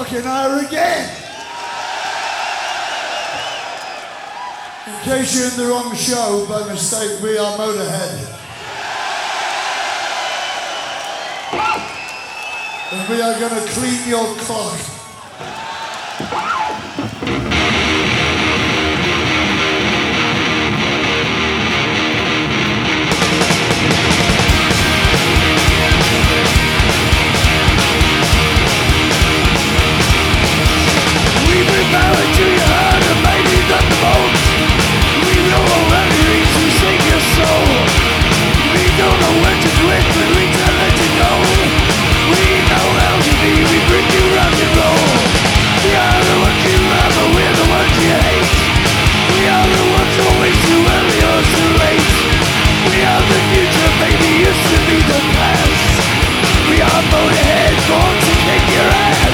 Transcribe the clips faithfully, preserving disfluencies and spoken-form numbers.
fucking higher again. In case you're in the wrong show by mistake, we are Motorhead. And we are going to clean your clock. We bring power to your heart and mighty thunderbolts. We know already reach to save your soul. We don't know when to quit, but we can't let you go. We know L G B, we bring you rock and roll. We are the ones you love, but we're the ones you hate. We are the ones who always too early or too late. We are the future, baby, used to be the past. We are Motorhead, born to kick your ass.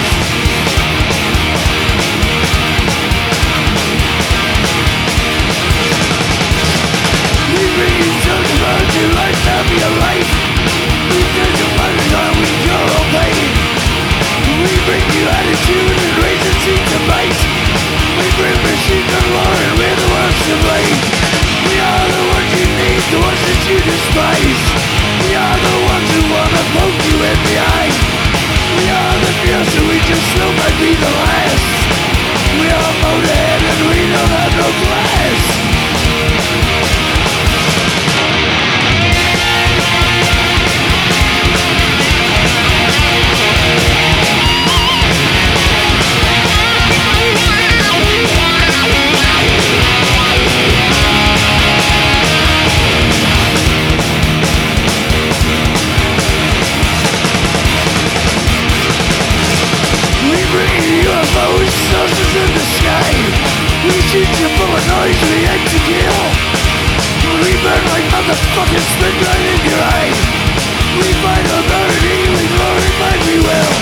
We bring you children, learn your life, now be a life. We take your money on with your own pain. We bring you attitude and reason seek to bite. We bring machine gun war and we're the ones to blame. We are the ones you need, the ones that you despise. We are the ones who wanna poke you in the eye. We are the fears that we just know might be the last. We are Motorhead and we don't have no class. U F Os, saucers in the sky. We shoot you full of noise, we aim to kill. We burn like motherfucking spit right in your eye. We fight authority, we glorify we will.